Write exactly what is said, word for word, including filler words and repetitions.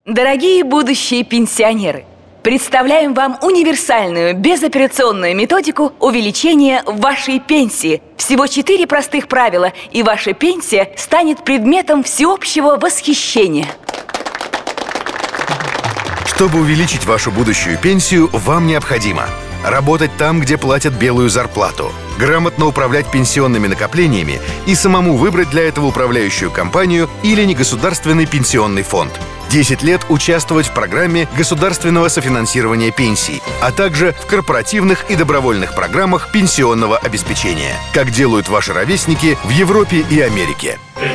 Дорогие будущие пенсионеры, представляем вам универсальную безоперационную методику увеличения вашей пенсии. Всего четыре простых правила, и ваша пенсия станет предметом всеобщего восхищения. Чтобы увеличить вашу будущую пенсию, вам необходимо работать там, где платят белую зарплату, грамотно управлять пенсионными накоплениями и самому выбрать для этого управляющую компанию или негосударственный пенсионный фонд. десять лет участвовать в программе государственного софинансирования пенсий, а также в корпоративных и добровольных программах пенсионного обеспечения, как делают ваши ровесники в Европе и Америке.